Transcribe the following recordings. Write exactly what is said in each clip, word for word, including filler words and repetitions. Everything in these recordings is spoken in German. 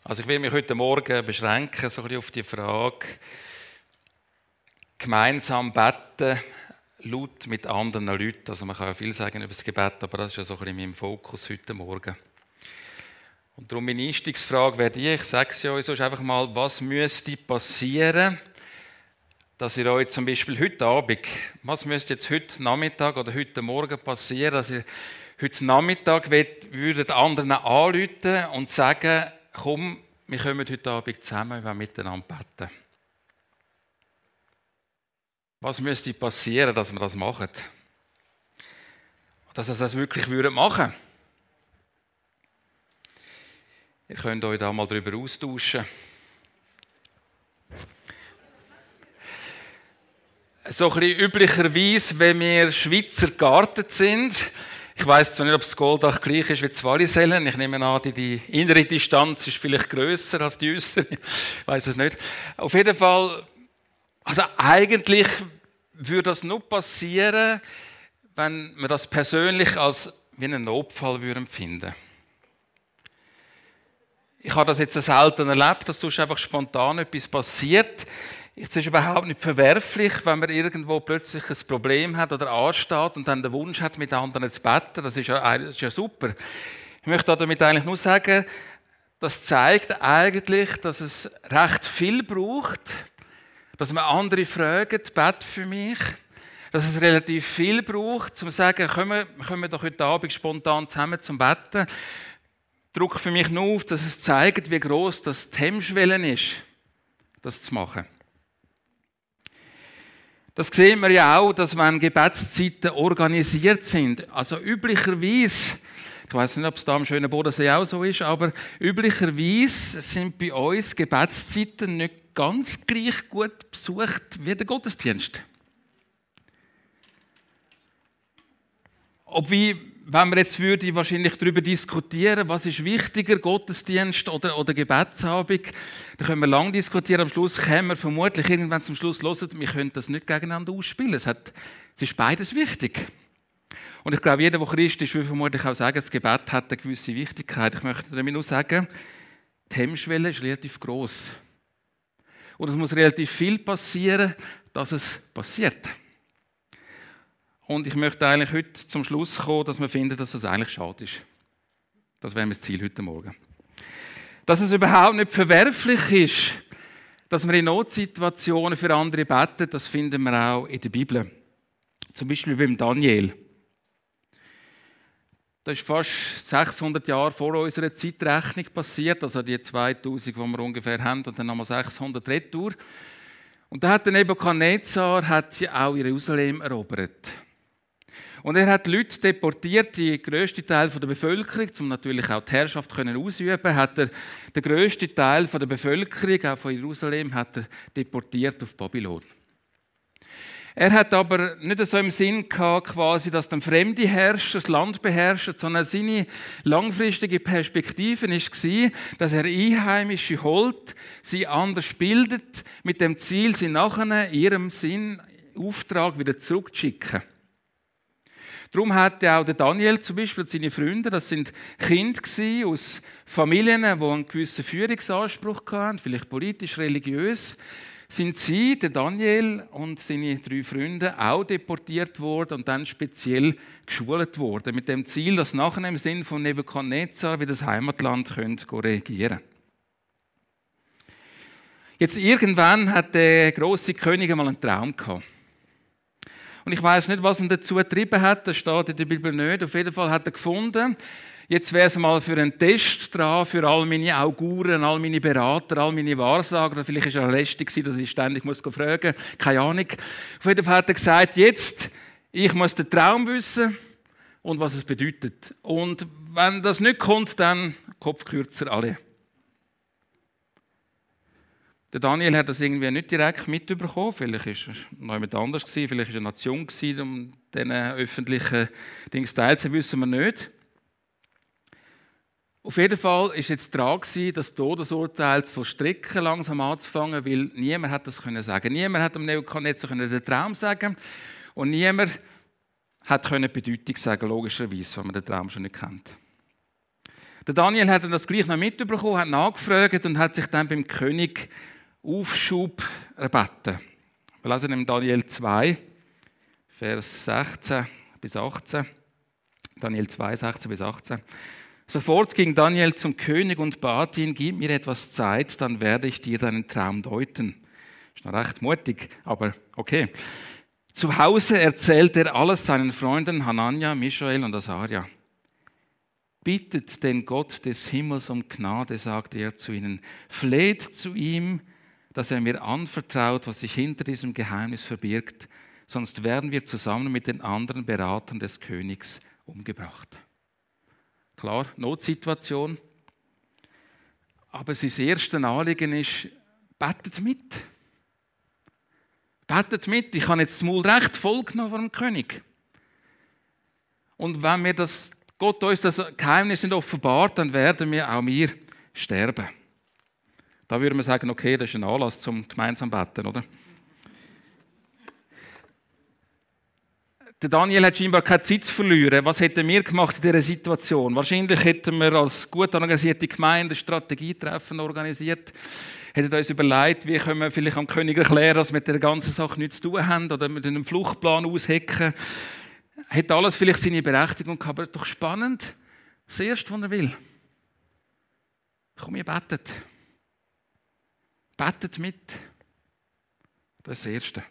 Also ich will mich heute Morgen beschränken so ein bisschen auf die Frage, gemeinsam beten, laut mit anderen Leuten. Also man kann ja viel sagen über das Gebet, aber das ist ja so ein bisschen mein Fokus heute Morgen. Und darum meine Einstiegsfrage wäre die, ich sage es ja euch sonst einfach mal, was müsste passieren, dass ihr euch zum Beispiel heute Abend, was müsste jetzt heute Nachmittag oder heute Morgen passieren, dass ihr heute Nachmittag würdet anderen anrufen und sagen, komm, wir kommen heute Abend zusammen, wir wollen miteinander beten. Was müsste passieren, dass wir das machen? Dass wir das wirklich machen würden. Ihr könnt euch da mal darüber austauschen. So ein bisschen üblicherweise, wenn wir Schweizer geartet sind, ich weiss zwar nicht, ob das Goldach gleich ist wie die Wallisellen. Ich nehme an, die, die innere Distanz ist vielleicht grösser als die äußere. Ich weiss es nicht. Auf jeden Fall, also eigentlich würde das nur passieren, wenn wir das persönlich als wie einen Notfall empfinden würden. Ich habe das jetzt selten erlebt, dass sonst einfach spontan etwas passiert. Es ist überhaupt nicht verwerflich, wenn man irgendwo plötzlich ein Problem hat oder ansteht und dann den Wunsch hat, mit anderen zu beten. Das ist ja, das ist ja super. Ich möchte damit eigentlich nur sagen, das zeigt eigentlich, dass es recht viel braucht, dass man andere fragen, bete für mich, dass es relativ viel braucht, um zu sagen, kommen wir doch heute Abend spontan zusammen zum Beten. Druck für mich nur auf, dass es zeigt, wie gross das die Hemmschwelle ist, das zu machen. Das sehen wir ja auch, dass wenn Gebetszeiten organisiert sind, also üblicherweise, ich weiß nicht, ob es da am schönen Bodensee auch so ist, aber üblicherweise sind bei uns Gebetszeiten nicht ganz gleich gut besucht wie der Gottesdienst. Ob wie Wenn wir jetzt würde, wahrscheinlich darüber diskutieren, was ist wichtiger, Gottesdienst oder, oder Gebetsabend, dann können wir lange diskutieren. Am Schluss kommen wir vermutlich irgendwann zum Schluss hören, wir können das nicht gegeneinander ausspielen. Es, hat, es ist beides wichtig. Und ich glaube, jeder, der Christ ist, will vermutlich auch sagen, das Gebet hat eine gewisse Wichtigkeit. Ich möchte damit nur sagen, die Hemmschwelle ist relativ gross. Und es muss relativ viel passieren, dass es passiert. Und ich möchte eigentlich heute zum Schluss kommen, dass wir finden, dass das eigentlich schade ist. Das wäre mein Ziel heute Morgen. Dass es überhaupt nicht verwerflich ist, dass wir in Notsituationen für andere beten, das finden wir auch in der Bibel. Zum Beispiel beim Daniel. Das ist fast sechshundert Jahre vor unserer Zeitrechnung passiert, also die zweitausend, die wir ungefähr haben, und dann nochmal sechshundert retour. Und da hat der Nebukadnezar hat sie auch Jerusalem erobert. Und er hat Leute deportiert, die grösste Teil der Bevölkerung, um natürlich auch die Herrschaft auszuüben, hat er den grössten Teil der Bevölkerung, auch von Jerusalem, hat er deportiert auf Babylon. Er hat aber nicht so im Sinn gehabt, quasi, dass dann Fremde herrschen, das Land beherrschen, sondern seine langfristige Perspektive war, dass er Einheimische holt, sie anders bildet, mit dem Ziel, sie nachher in ihrem Sinn, Auftrag wieder zurückzuschicken. Darum hatte auch der Daniel zum Beispiel und seine Freunde, das sind Kinder aus Familien, die einen gewissen Führungsanspruch hatten, vielleicht politisch, religiös, sind sie, der Daniel und seine drei Freunde, auch deportiert worden und dann speziell geschult worden, mit dem Ziel, dass nachher im Sinn von Nebukadnezar wieder das Heimatland können regieren können. Jetzt irgendwann hat der grosse König einmal einen Traum gehabt. Und ich weiss nicht, was ihn dazu getrieben hat, das steht in der Bibel nicht. Auf jeden Fall hat er gefunden, jetzt wäre es mal für einen Test dran, für all meine Auguren, all meine Berater, all meine Wahrsager. Oder vielleicht war er lästig, dass ich ständig muss fragen muss, keine Ahnung. Auf jeden Fall hat er gesagt, jetzt, ich muss den Traum wissen und was es bedeutet. Und wenn das nicht kommt, dann Kopfkürzer alle. Der Daniel hat das irgendwie nicht direkt mitbekommen. Vielleicht war es noch jemand anders, vielleicht war es eine Nation, um diesen öffentlichen Dings teilzunehmen, wissen wir nicht. Auf jeden Fall war jetzt dran, das Todesurteil zu vollstrecken, langsam anzufangen, weil niemand hat das sagen können. Niemand hat dem Nebukadnezar den Traum sagen und niemand hat die Bedeutung sagen, logischerweise, wenn man den Traum schon nicht kennt. Der Daniel hat das gleich noch mitbekommen, hat nachgefragt und hat sich dann beim König Aufschub erbeten. Wir lesen im Daniel zwei, Vers sechzehn bis achtzehn. Daniel zwei, sechzehn bis achtzehn. Sofort ging Daniel zum König und bat ihn, gib mir etwas Zeit, dann werde ich dir deinen Traum deuten. Ist noch recht mutig, aber okay. Zu Hause erzählt er alles seinen Freunden Hanania, Michael und Asaria. Bittet den Gott des Himmels um Gnade, sagte er zu ihnen. Fleht zu ihm, dass er mir anvertraut, was sich hinter diesem Geheimnis verbirgt, sonst werden wir zusammen mit den anderen Beratern des Königs umgebracht. Klar, Notsituation. Aber sein erstes Anliegen ist, betet mit. Betet mit. Ich habe jetzt das Maul recht voll genommen vom König. Und wenn wir das, Gott uns das Geheimnis nicht offenbart, dann werden wir auch wir sterben. Da würde man sagen, okay, das ist ein Anlass zum gemeinsam beten, oder? Der Daniel hat scheinbar keine Zeit zu verlieren. Was hätten wir gemacht in dieser Situation? Wahrscheinlich hätten wir als gut organisierte Gemeinde Strategietreffen organisiert, hätten uns überlegt, wie können wir vielleicht am König erklären, dass wir mit der ganzen Sache nichts zu tun haben oder mit einem Fluchtplan aushecken. Hätte alles vielleicht seine Berechtigung gehabt, aber doch spannend. Das Erste, was er will. Komm, ihr betet. Betet mit. Das ist das Erste.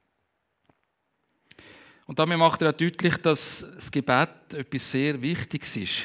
Und damit macht er auch deutlich, dass das Gebet etwas sehr Wichtiges ist.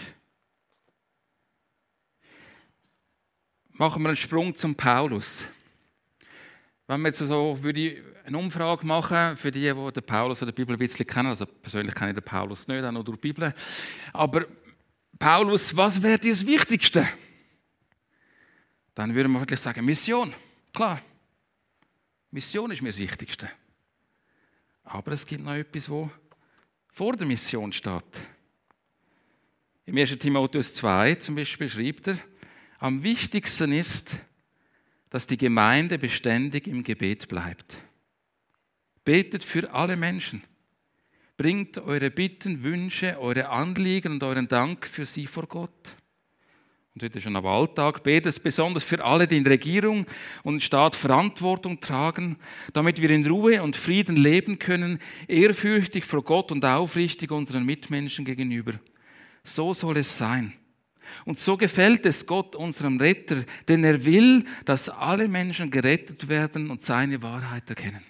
Machen wir einen Sprung zum Paulus. Wenn wir jetzt so würde eine Umfrage machen für die, die den Paulus oder die Bibel ein bisschen kennen, also persönlich kenne ich den Paulus nicht, auch nur durch die Bibel, aber Paulus, was wäre dir das Wichtigste? Dann würde man wirklich sagen, Mission, klar. Mission ist mir das Wichtigste. Aber es gibt noch etwas, das vor der Mission steht. Im ersten Timotheus zwei zum Beispiel schreibt er, am wichtigsten ist, dass die Gemeinde beständig im Gebet bleibt. Betet für alle Menschen. Bringt eure Bitten, Wünsche, eure Anliegen und euren Dank für sie vor Gott. Und heute schon am Alltag betet besonders für alle, die in Regierung und Staat Verantwortung tragen, damit wir in Ruhe und Frieden leben können, ehrfürchtig vor Gott und aufrichtig unseren Mitmenschen gegenüber. So soll es sein. Und so gefällt es Gott, unserem Retter, denn er will, dass alle Menschen gerettet werden und seine Wahrheit erkennen.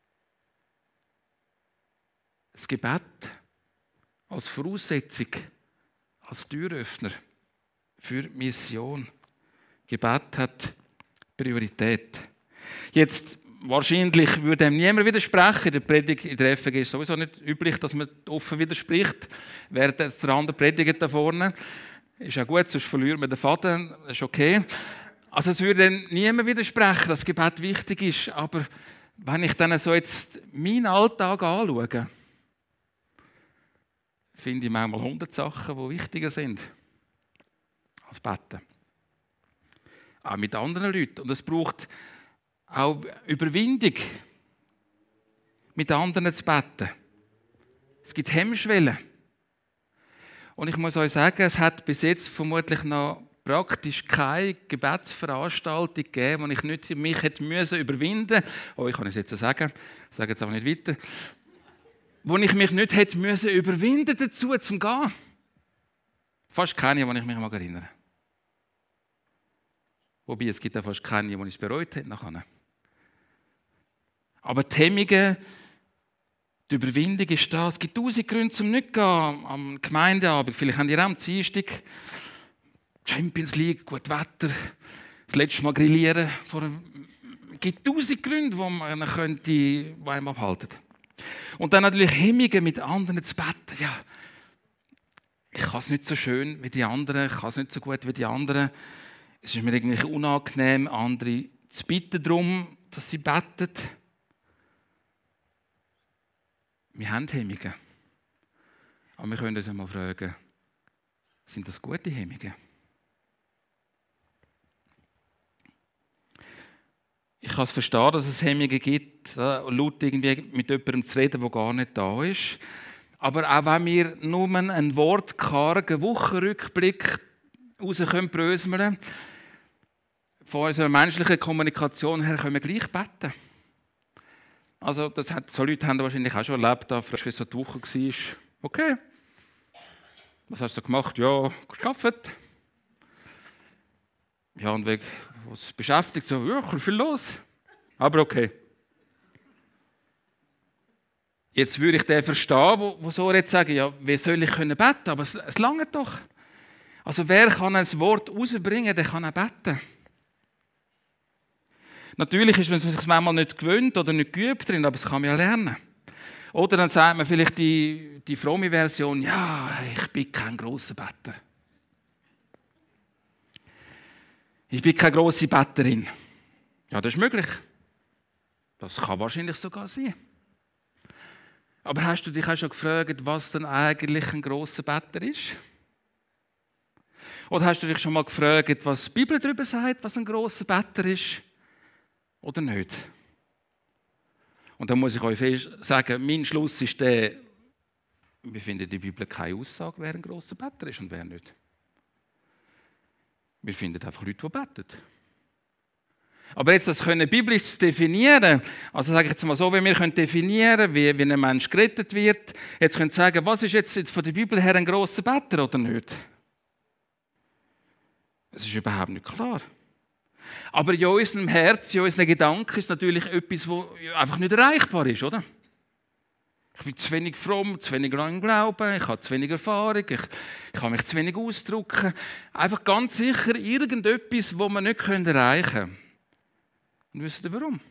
Das Gebet als Voraussetzung, als Türöffner für Mission. Gebet hat Priorität. Jetzt, wahrscheinlich würde ihm niemand widersprechen. In der Predigt in der F G ist es sowieso nicht üblich, dass man offen widerspricht. Während der andere predigt da vorne. Ist auch gut, sonst verliert man den Faden. Das ist okay. Also es würde niemand widersprechen, dass Gebet wichtig ist. Aber wenn ich dann so jetzt meinen Alltag anschaue, finde ich manchmal hundert Sachen, die wichtiger sind als Beten. Auch mit anderen Leuten. Und es braucht auch Überwindung, mit anderen zu beten. Es gibt Hemmschwellen. Und ich muss euch sagen, es hat bis jetzt vermutlich noch praktisch keine Gebetsveranstaltung gegeben, wo ich nicht mich hätte müssen überwinden musste. Oh, ich kann es jetzt sagen, ich sage jetzt aber nicht weiter. Wo ich mich nicht hätte müssen überwinden dazu, zum Gehen. Fast keine, wo ich mich mal erinnere. Wobei, es gibt auch fast keine, die ich es bereut hätte nachher. Aber die Hemmungen, die Überwindung ist da. Es gibt tausend Gründe zum nicht gehen am Gemeindeabend. Vielleicht haben die auch am Dienstag Champions League, gut Wetter, das letzte Mal grillieren. Es gibt tausend Gründe, die man könnte, die einem abhalten. Und dann natürlich Hemmungen, mit anderen zu beten. Ja, ich kann es nicht so schön wie die anderen, ich kann es nicht so gut wie die anderen. Es ist mir irgendwie unangenehm, andere zu bitten darum, dass sie beten. Wir haben Hemmungen. Aber wir können uns einmal fragen, sind das gute Hemmungen? Ich kann es verstehen, dass es Hemmungen gibt, laut irgendwie mit jemandem zu reden, der gar nicht da ist. Aber auch wenn wir nur einen wortkargen Wochenrückblick raus können bröseln. Von unserer menschlichen Kommunikation her können wir gleich beten. Also das hat, so Leute haben das wahrscheinlich auch schon erlebt, da fragst du, wie es so die Woche war. Okay. Was hast du gemacht? Ja, gearbeitet. Ja, und wegen was beschäftigt, so, ja, viel los. Aber okay. Jetzt würde ich den verstehen, wo, wo so jetzt sagen, ja, wie soll ich können beten? Aber es, es langt doch. Also wer kann ein Wort rausbringen, der kann auch beten. Natürlich ist man sich manchmal nicht gewöhnt oder nicht geübt drin, aber das kann man ja lernen. Oder dann sagt man vielleicht die, die fromme Version, ja, ich bin kein grosser Better. Ich bin keine grosse Betterin. Ja, das ist möglich. Das kann wahrscheinlich sogar sein. Aber hast du dich auch schon gefragt, was denn eigentlich ein grosser Better ist? Oder hast du dich schon mal gefragt, was die Bibel darüber sagt, was ein grosser Better ist? Oder nicht? Und dann muss ich euch sagen, mein Schluss ist der, wir finden in der Bibel keine Aussage, wer ein grosser Better ist und wer nicht. Wir finden einfach Leute, die beten. Aber jetzt das können biblisch definieren, also sage ich jetzt mal so, wie wir können definieren, wie, wie ein Mensch gerettet wird, jetzt können wir sagen, was ist jetzt von der Bibel her ein grosser Better oder nicht? Es ist überhaupt nicht klar. Aber in unserem Herz, in unseren Gedanken ist natürlich etwas, das einfach nicht erreichbar ist, oder? Ich bin zu wenig fromm, zu wenig lang im Glauben, ich habe zu wenig Erfahrung, ich, ich kann mich zu wenig ausdrücken. Einfach ganz sicher irgendetwas, das wir nicht erreichen können. Und wisst ihr warum?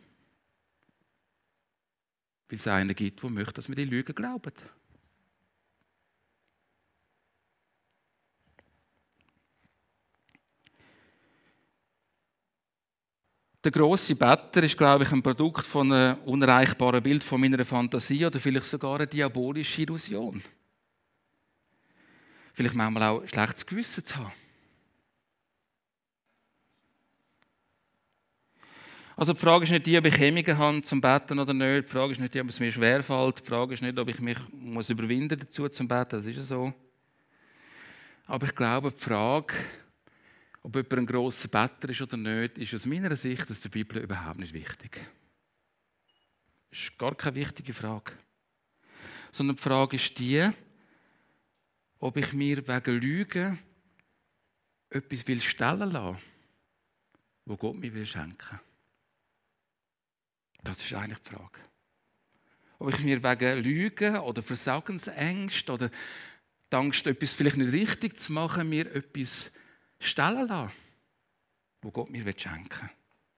Weil es einen gibt, der möchte, dass wir die Lügen glauben. Der grosse Better ist, glaube ich, ein Produkt von einem unerreichbaren Bild von meiner Fantasie oder vielleicht sogar eine diabolische Illusion. Vielleicht manchmal auch ein schlechtes Gewissen zu haben. Also die Frage ist nicht die, ob ich Hemmungen habe zum Beten oder nicht. Die Frage ist nicht die, ob es mir schwerfällt. Die Frage ist nicht, ob ich mich muss überwinden dazu zum Beten. Das ist ja so. Aber ich glaube, die Frage, ob jemand ein grosser Better ist oder nicht, ist aus meiner Sicht aus der Bibel überhaupt nicht wichtig. Das ist gar keine wichtige Frage. Sondern die Frage ist die, ob ich mir wegen Lügen etwas will stellen lassen, wo Gott mir will schenken. Das ist eigentlich die Frage. Ob ich mir wegen Lügen oder Versagensängst oder die Angst, etwas vielleicht nicht richtig zu machen, mir etwas stellen lassen, wo Gott mir schenken will.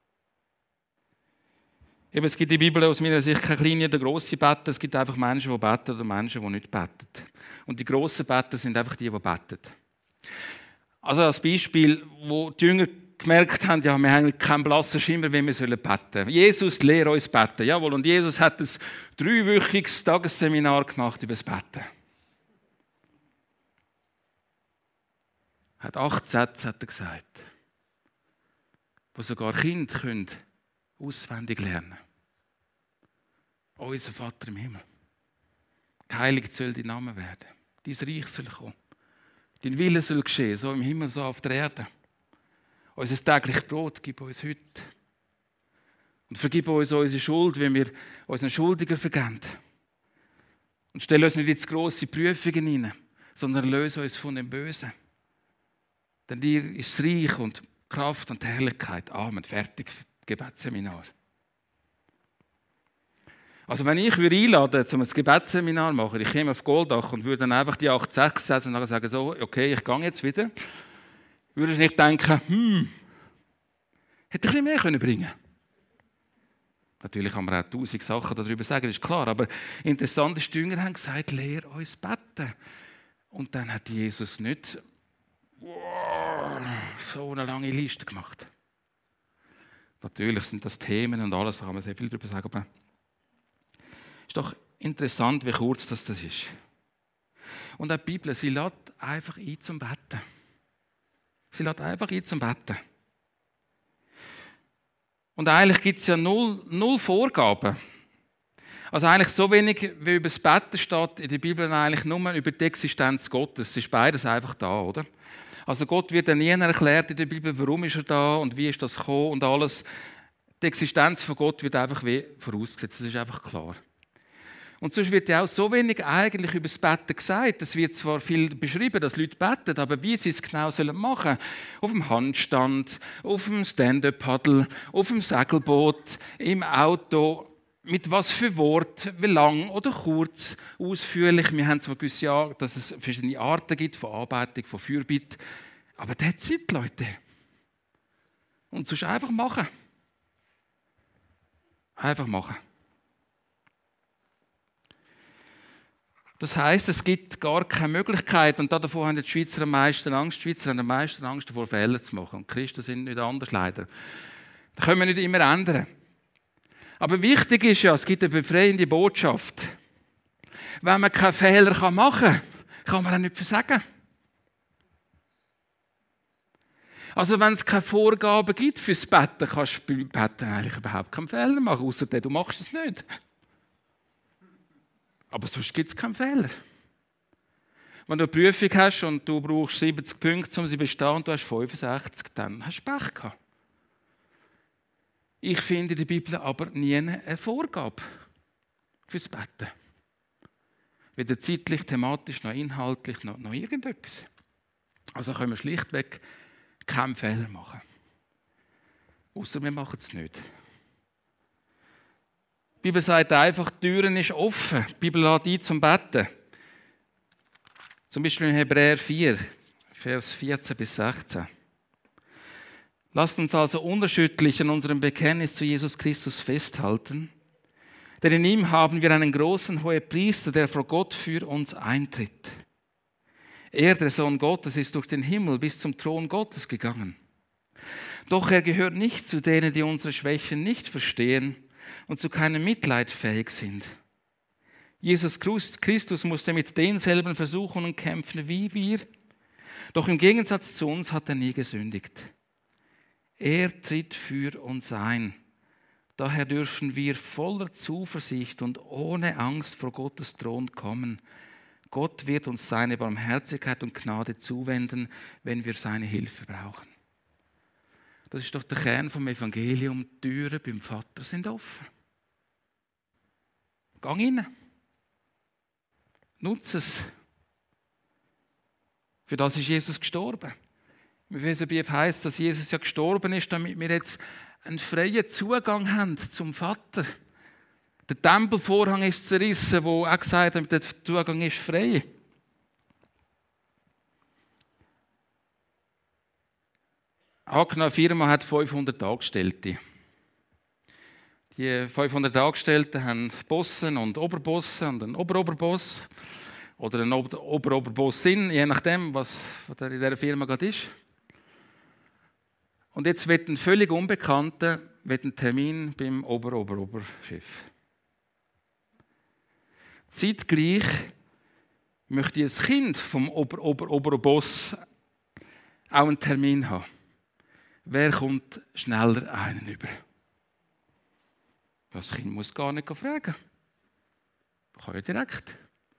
Eben, es gibt in der Bibel aus meiner Sicht keine kleinen oder grossen Betten. Es gibt einfach Menschen, die beten oder Menschen, die nicht beten. Und die grossen Betten sind einfach die, die beten. Also als Beispiel, wo die Jünger gemerkt haben, ja, wir haben keinen blassen Schimmer, wie wir beten sollen. Jesus, lehre uns beten. Jawohl, und Jesus hat ein dreiwöchiges Tagesseminar gemacht über das Beten. Hat acht Sätze, hat er gesagt, wo sogar Kinder können auswendig lernen. Unser Vater im Himmel, geheiligt soll dein Name werden. Dein Reich soll kommen. Dein Wille soll geschehen, so im Himmel, so auf der Erde. Unser tägliches Brot gib uns heute. Und vergib uns unsere Schuld, wenn wir unseren Schuldigen vergeben. Und stell uns nicht in grosse Prüfungen hinein, sondern löse uns von dem Bösen. Denn dir ist das Reich und Kraft und Herrlichkeit. Amen. Fertig. Gebetsseminar. Also wenn ich einladen würde, um ein Gebetsseminar zu machen, ich käme auf Goldach und würde dann einfach die acht sechs setzen und dann sagen, so, okay, ich gehe jetzt wieder, würde ich nicht denken, hm, hätte ich ein bisschen mehr können bringen. Natürlich kann man auch tausend Sachen darüber sagen, ist klar, aber interessant ist, die Jünger haben gesagt, lehre uns beten. Und dann hat Jesus nicht wow, so eine lange Liste gemacht. Natürlich sind das Themen und alles, da kann man sehr viel darüber sagen, aber es ist doch interessant, wie kurz das, das ist. Und auch die Bibel, sie lädt einfach ein zum Beten. Sie lädt einfach ein zum Beten. Und eigentlich gibt es ja null, null Vorgaben. Also eigentlich so wenig, wie über das Beten steht in der Bibel, eigentlich nur über die Existenz Gottes. Es ist beides einfach da, oder? Also Gott wird ja nie erklärt in der Bibel, warum ist er da und wie ist das gekommen und alles. Die Existenz von Gott wird einfach wie vorausgesetzt, das ist einfach klar. Und sonst wird ja auch so wenig eigentlich über das Betten gesagt. Es wird zwar viel beschrieben, dass Leute beten, aber wie sie es genau machen sollen. Auf dem Handstand, auf dem Stand-up-Paddle, auf dem Segelboot, im Auto. Mit was für Wort, wie lang oder kurz, ausführlich. Wir haben zwar gewusst, ja, dass es verschiedene Arten gibt von Anbetung, von Fürbitte. Aber that's it, Leute. Und sonst einfach machen. Einfach machen. Das heisst, es gibt gar keine Möglichkeit, und davor haben die Schweizer am meisten Angst, die Schweizer haben am meisten Angst davor, Fehler zu machen. Und die Christen sind nicht anders, leider. Das können wir nicht immer ändern. Aber wichtig ist ja, es gibt eine befreiende Botschaft. Wenn man keine Fehler machen kann, kann man auch nicht versagen. Also wenn es keine Vorgaben gibt fürs Betten, kannst du beim Betten eigentlich überhaupt keinen Fehler machen, außer du machst es nicht. Aber sonst gibt es keinen Fehler. Wenn du eine Prüfung hast und du brauchst siebzig Punkte, um sie zu bestehen, und du hast fünfundsechzig, dann hast du Pech gehabt. Ich finde in der Bibel aber nie eine Vorgabe fürs Betten. Weder zeitlich, thematisch, noch inhaltlich, noch, noch irgendetwas. Also können wir schlichtweg keinen Fehler machen. Außer wir machen es nicht. Die Bibel sagt einfach, die Türen ist offen. Die Bibel lädt ein zum Betten. Zum Beispiel in Hebräer vier, Vers vierzehn bis sechzehn. Lasst uns also unerschütterlich an unserem Bekenntnis zu Jesus Christus festhalten, denn in ihm haben wir einen großen Hohepriester, der vor Gott für uns eintritt. Er, der Sohn Gottes, ist durch den Himmel bis zum Thron Gottes gegangen. Doch er gehört nicht zu denen, die unsere Schwächen nicht verstehen und zu keinem Mitleid fähig sind. Jesus Christus musste mit denselben Versuchungen kämpfen wie wir, doch im Gegensatz zu uns hat er nie gesündigt. Er tritt für uns ein. Daher dürfen wir voller Zuversicht und ohne Angst vor Gottes Thron kommen. Gott wird uns seine Barmherzigkeit und Gnade zuwenden, wenn wir seine Hilfe brauchen. Das ist doch der Kern vom Evangelium. Die Türen beim Vater sind offen. Geh rein. Nutze es. Für das ist Jesus gestorben. Im Epheserbrief heisst, dass Jesus ja gestorben ist, damit wir jetzt einen freien Zugang haben zum Vater. Der Tempelvorhang ist zerrissen, wo auch gesagt hat, der Zugang ist frei. Angenommen, eine Firma hat fünfhundert Angestellte. Die fünfhundert Angestellten haben Bossen und Oberbossen und einen Oberoberboss oder einen Ober Oberoberbossin, je nachdem, was in dieser Firma gerade ist. Und jetzt wird ein völlig Unbekannter einen Termin beim Oberoberoberchef. Zeitgleich möchte ein Kind vom Oberoberoberboss auch einen Termin haben. Wer kommt schneller einen über? Das Kind muss gar nicht fragen. Kann ja direkt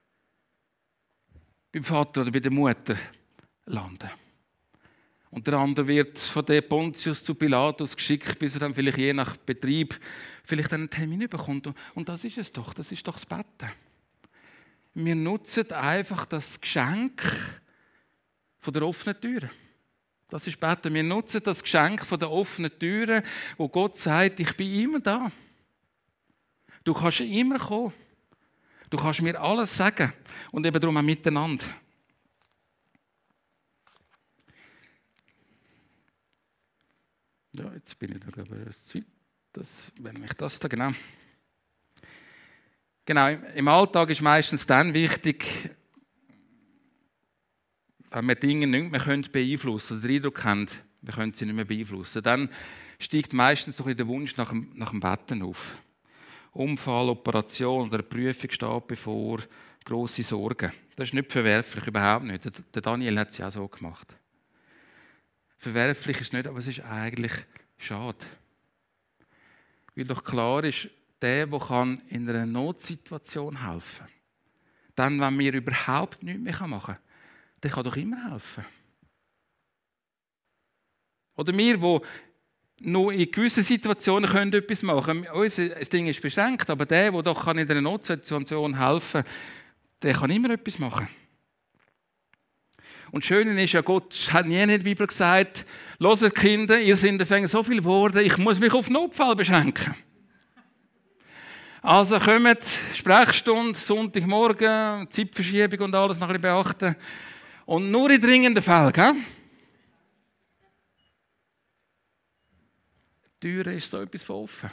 beim Vater oder bei der Mutter landen. Und der andere wird von der Pontius zu Pilatus geschickt, bis er dann vielleicht je nach Betrieb vielleicht einen Termin bekommt. Und das ist es doch, das ist doch das Betten. Wir nutzen einfach das Geschenk von der offenen Türe. Das ist Betten. Wir nutzen das Geschenk von der offenen Türe, wo Gott sagt, ich bin immer da. Du kannst immer kommen. Du kannst mir alles sagen. Und eben darum auch miteinander. Ja, jetzt bin ich da, glaube ich, das Zeit. Das, wenn ich das da, genau. Genau, im Alltag ist meistens dann wichtig, wenn wir Dinge nicht mehr beeinflussen können oder den Eindruck haben, wir können sie nicht mehr beeinflussen, dann steigt meistens so der Wunsch nach dem, nach dem Betten auf. Unfall, Operation oder eine Prüfung steht bevor, grosse Sorgen. Das ist nicht verwerflich, überhaupt nicht. Der Daniel hat es ja auch so gemacht. Verwerflich ist es nicht, aber es ist eigentlich schade. Weil doch klar ist, der, der in einer Notsituation helfen kann, dann, wenn wir überhaupt nichts mehr machen können, der kann doch immer helfen. Oder wir, die nur in gewissen Situationen können etwas machen können. Unser Ding ist beschränkt, aber der, der doch in einer Notsituation helfen kann, der kann immer etwas machen. Und das Schöne ist ja, Gott hat nie in der Bibel gesagt, hört Kinder, ihr seid so viel geworden, ich muss mich auf Notfall beschränken. Also kommt Sprechstunde, Sonntagmorgen, Zeitverschiebung und alles noch ein bisschen beachten. Und nur in dringenden Fällen, gell? Die Tür ist so etwas von offen.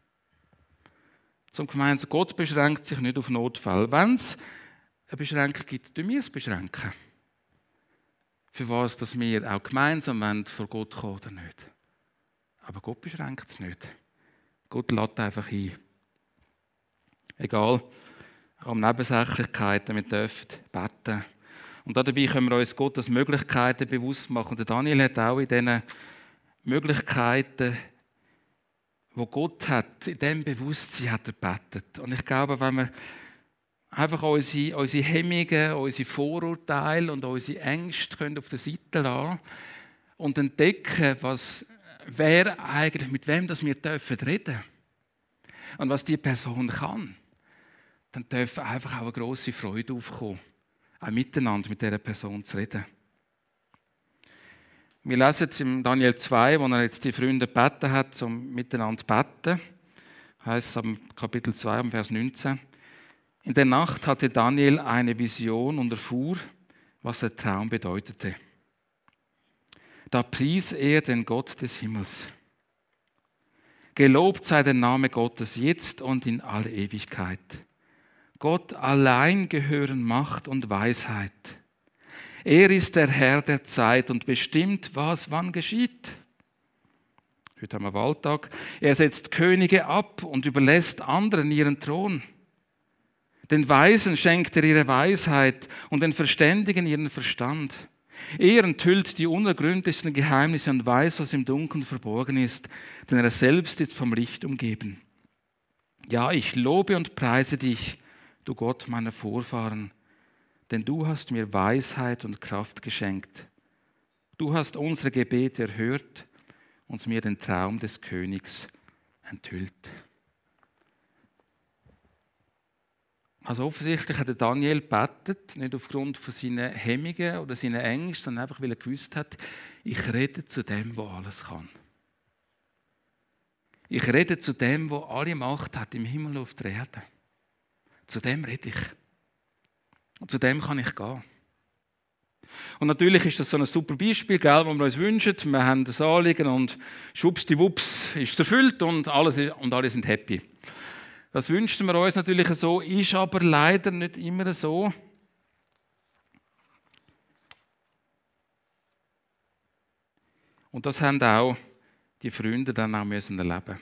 Zum Gemeinsam, Gott beschränkt sich nicht auf Notfälle. Wenn es eine Beschränkung gibt, tun wir es beschränken. Für was, dass wir auch gemeinsam vor Gott kommen oder nicht. Aber Gott beschränkt es nicht. Gott lädt einfach ein. Egal, auch um Nebensächlichkeiten, wir dürfen beten. Und dabei können wir uns Gottes Möglichkeiten bewusst machen. Der Daniel hat auch in diesen Möglichkeiten, wo Gott hat, in diesem Bewusstsein hat er gebetet. Und ich glaube, wenn wir einfach unsere, unsere Hemmungen, unsere Vorurteile und unsere Ängste können auf der Seite lassen und entdecken, was, wer eigentlich, mit wem das wir dürfen reden und was die Person kann, dann dürfen einfach auch eine grosse Freude aufkommen, auch miteinander mit dieser Person zu reden. Wir lesen jetzt im Daniel zwei, wo er jetzt die Freunde gebeten hat, um miteinander zu beten. Heißt es am Kapitel zwei, am Vers neunzehn. In der Nacht hatte Daniel eine Vision und erfuhr, was der Traum bedeutete. Da pries er den Gott des Himmels. Gelobt sei der Name Gottes jetzt und in alle Ewigkeit. Gott allein gehören Macht und Weisheit. Er ist der Herr der Zeit und bestimmt, was wann geschieht. Heute haben wir Wahltag. Er setzt Könige ab und überlässt anderen ihren Thron. Den Weisen schenkt er ihre Weisheit und den Verständigen ihren Verstand. Er enthüllt die unergründlichsten Geheimnisse und weiß, was im Dunkeln verborgen ist, denn er selbst ist vom Licht umgeben. Ja, ich lobe und preise dich, du Gott meiner Vorfahren, denn du hast mir Weisheit und Kraft geschenkt. Du hast unsere Gebete erhört und mir den Traum des Königs enthüllt. Also offensichtlich hat Daniel gebetet, nicht aufgrund von seinen Hemmungen oder seinen Ängsten, sondern einfach, weil er gewusst hat, ich rede zu dem, der alles kann. Ich rede zu dem, der alle Macht hat im Himmel und auf der Erde. Zu dem rede ich. Und zu dem kann ich gehen. Und natürlich ist das so ein super Beispiel, gell, wo wir uns wünschen. Wir haben das Anliegen und schwuppsdiwupps ist es erfüllt und, alles, und alle sind happy. Das wünschen wir uns natürlich so, ist aber leider nicht immer so. Und das haben auch die Freunde dann auch müssen erleben.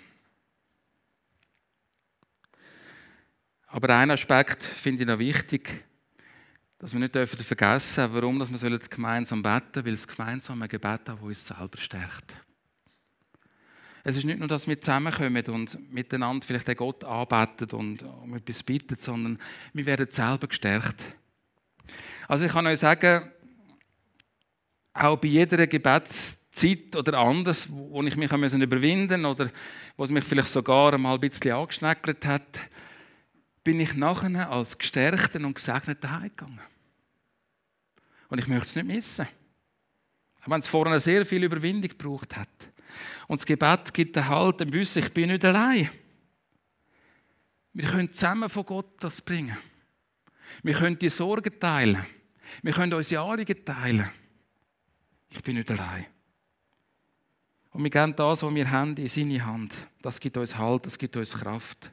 Aber einen Aspekt finde ich noch wichtig, dass wir nicht dürfen vergessen, warum dass wir gemeinsam beten sollen, weil es gemeinsam ein Gebet auch uns selber stärkt. Es ist nicht nur, dass wir zusammenkommen und miteinander vielleicht den Gott anbeten und um etwas bitten, sondern wir werden selber gestärkt. Also ich kann euch sagen, auch bei jeder Gebetszeit oder anders, wo ich mich überwinden musste oder wo es mich vielleicht sogar einmal ein bisschen angeschnäckelt hat, bin ich nachher als Gestärkter und Gesegneter heimgegangen. Und ich möchte es nicht missen. Auch wenn es vorher sehr viel Überwindung gebraucht hat. Und das Gebet gibt den Halt, dem Wissen, ich bin nicht allein. Wir können zusammen von Gott das bringen. Wir können die Sorgen teilen. Wir können unsere Anliegen teilen. Ich bin nicht allein. Und wir geben das, was wir haben, in seine Hand. Das gibt uns Halt, das gibt uns Kraft.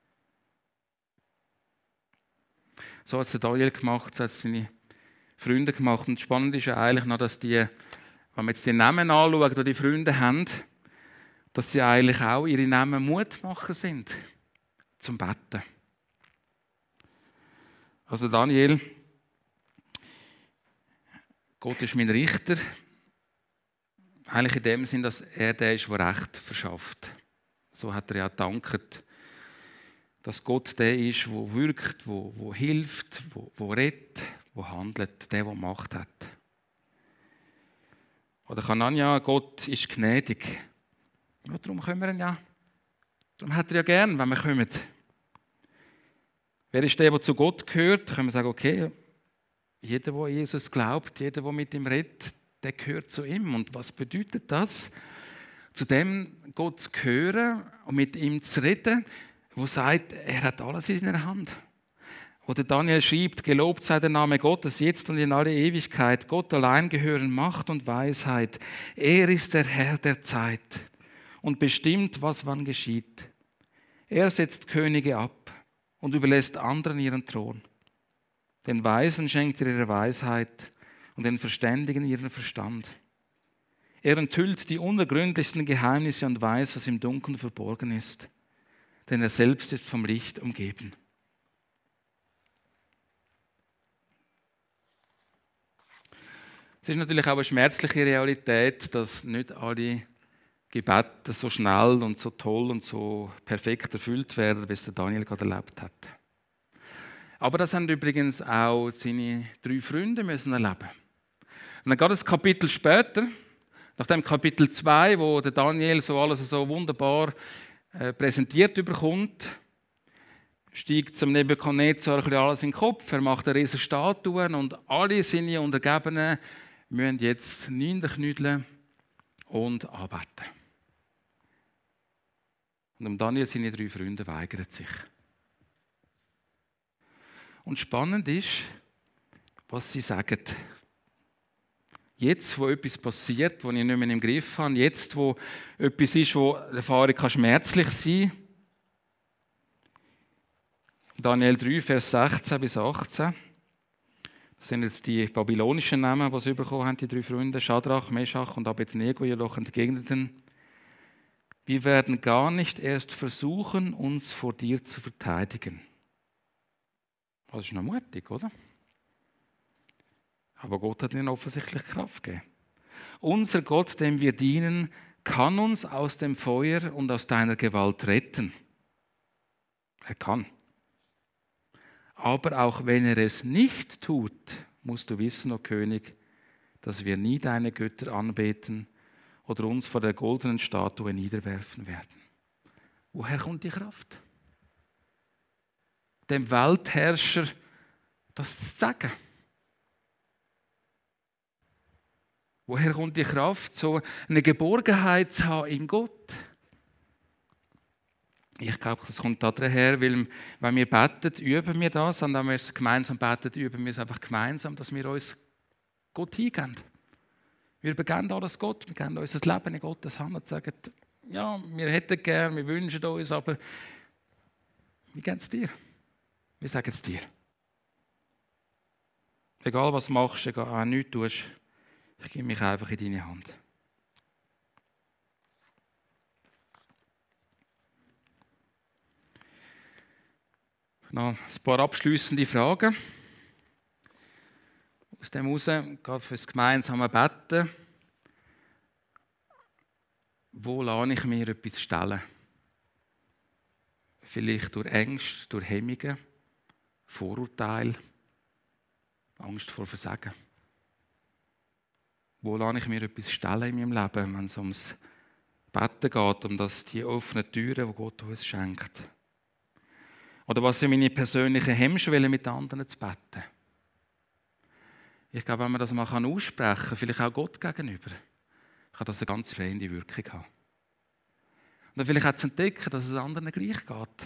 So hat es der Daniel gemacht, so hat es seine Freunde gemacht. Und spannend ist ja eigentlich noch, dass die, wenn wir jetzt die Namen anschauen, die die Freunde haben, dass sie eigentlich auch ihre Namen Mutmacher sind zum Beten. Also Daniel, Gott ist mein Richter. Eigentlich in dem Sinn, dass er der ist, der Recht verschafft. So hat er ja gedankt, dass Gott der ist, der wirkt, der, der hilft, der, der rettet, der handelt, der, der Macht hat. Oder Hanania, Gott ist gnädig. Ja, darum können wir ihn ja. Darum hat er ja gern, wenn wir kommen. Wer ist der, der zu Gott gehört? Da können wir sagen, okay, jeder, der Jesus glaubt, jeder, der mit ihm redet, der gehört zu ihm. Und was bedeutet das? Zu dem Gott zu hören und mit ihm zu reden, der sagt, er hat alles in seiner Hand. Oder Daniel schreibt, gelobt sei der Name Gottes, jetzt und in alle Ewigkeit. Gott allein gehören Macht und Weisheit. Er ist der Herr der Zeit und bestimmt, was wann geschieht. Er setzt Könige ab und überlässt anderen ihren Thron. Den Weisen schenkt er ihre Weisheit und den Verständigen ihren Verstand. Er enthüllt die unergründlichsten Geheimnisse und weiß, was im Dunkeln verborgen ist. Denn er selbst ist vom Licht umgeben. Es ist natürlich auch eine schmerzliche Realität, dass nicht alle Gebete so schnell und so toll und so perfekt erfüllt werden, wie es der Daniel gerade erlebt hat. Aber das haben übrigens auch seine drei Freunde müssen erleben. Und dann geht es Kapitel später, nach dem Kapitel zwei, wo der Daniel so alles so wunderbar äh, präsentiert bekommt, steigt zum Nebukadnezar ein bisschen alles in den Kopf. Er macht eine riesige Statue und alle seine Untergebenen müssen jetzt niederknüdeln und anbeten. Und um Daniel seine drei Freunde weigern sich. Und spannend ist, was sie sagen. Jetzt, wo etwas passiert, das ich nicht mehr im Griff habe, jetzt, wo etwas ist, wo die Erfahrung schmerzlich sein kann. Daniel drei, Vers sechzehn bis achtzehn. Das sind jetzt die babylonischen Namen, die sie bekommen haben, die drei Freunde. Schadrach, Meschach und Abednego jedoch entgegneten: Wir werden gar nicht erst versuchen, uns vor dir zu verteidigen. Das ist noch mutig, oder? Aber Gott hat ihnen offensichtlich Kraft gegeben. Unser Gott, dem wir dienen, kann uns aus dem Feuer und aus deiner Gewalt retten. Er kann. Aber auch wenn er es nicht tut, musst du wissen, o König, dass wir nie deine Götter anbeten oder uns vor der goldenen Statue niederwerfen werden. Woher kommt die Kraft? Dem Weltherrscher das zu sagen. Woher kommt die Kraft, so eine Geborgenheit zu haben in Gott? Ich glaube, das kommt daher, weil wenn wir beten, üben wir das. Und wenn wir es gemeinsam beten, üben wir es einfach gemeinsam, dass wir uns Gott hingeben. Wir übergeben alles Gott, wir geben unser Leben in Gottes Hand und sagen, ja, wir hätten gern, wir wünschen uns, aber wir geben es dir. Wir sagen es dir. Egal was du machst, egal was du nichts tust, ich gebe mich einfach in deine Hand. Noch ein paar abschliessende Fragen. Aus dem heraus, gerade für das gemeinsame Betten, wo lasse ich mir etwas stellen? Vielleicht durch Ängste, durch Hemmungen, Vorurteile, Angst vor Versagen. Wo lasse ich mir etwas stellen in meinem Leben, wenn es ums Betten geht, um das, die offenen Türen, die Gott uns schenkt? Oder was sind meine persönlichen Hemmschwellen, mit anderen zu beten? Ich glaube, wenn man das mal aussprechen kann, vielleicht auch Gott gegenüber, kann das eine ganz feine Wirkung haben. Und dann vielleicht auch zu entdecken, dass es anderen gleich geht.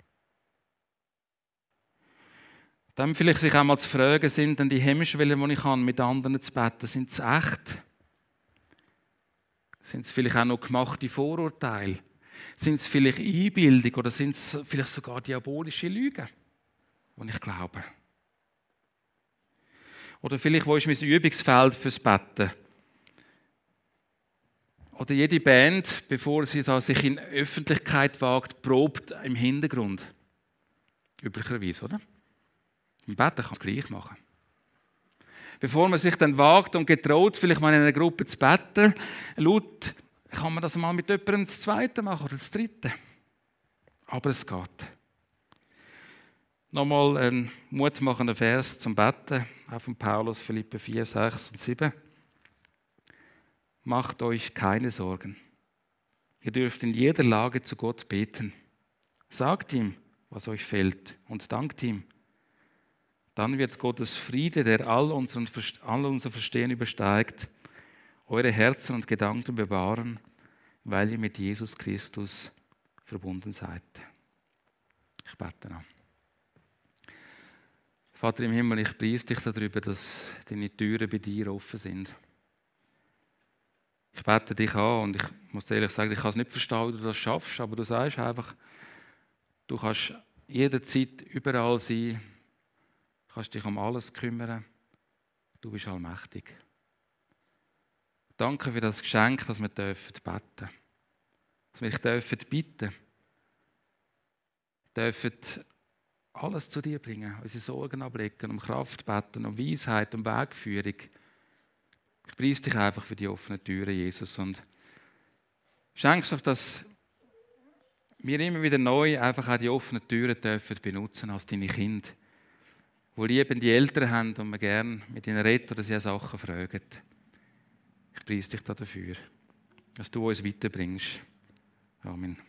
Dann vielleicht sich auch mal zu fragen, sind denn die Hemmschwellen, die ich habe, mit anderen zu beten, sind sie echt? Sind es vielleicht auch noch gemachte Vorurteile? Sind es vielleicht Einbildung oder sind es vielleicht sogar diabolische Lügen, die ich glaube? Oder vielleicht, wo ist mein Übungsfeld fürs Betten? Oder jede Band, bevor sie da sich in Öffentlichkeit wagt, probt im Hintergrund. Üblicherweise, oder? Im Betten kann man es gleich machen. Bevor man sich dann wagt und getraut, vielleicht mal in einer Gruppe zu beten, laut, kann man das mal mit jemandem das Zweite machen oder das Dritte. Aber es geht. Nochmal ein mutmachender Vers zum Betten, auch von Paulus, Philipper vier, sechs und sieben. macht euch keine Sorgen. Ihr dürft in jeder Lage zu Gott beten. Sagt ihm, was euch fehlt, und dankt ihm. Dann wird Gottes Friede, der all, unseren, all unser Verstehen übersteigt, eure Herzen und Gedanken bewahren, weil ihr mit Jesus Christus verbunden seid. Ich bete an. Vater im Himmel, ich preise dich darüber, dass deine Türen bei dir offen sind. Ich bete dich an und ich muss ehrlich sagen, ich kann es nicht verstehen, wie du das schaffst, aber du sagst einfach, du kannst jederzeit überall sein, kannst dich um alles kümmern, du bist allmächtig. Danke für das Geschenk, dass wir dürfen beten, dass wir dich dürfen bitten, dürfen alles zu dir bringen, unsere Sorgen ablegen, um Kraft beten, um Weisheit, um Wegführung. Ich preise dich einfach für die offenen Türen, Jesus, und schenkst doch, dass wir immer wieder neu einfach auch die offenen Türen dürfen benutzen als deine Kinder, die liebende Eltern haben und wir gerne mit ihnen reden oder sie Sachen fragen. Ich preise dich dafür, dass du uns weiterbringst. Amen.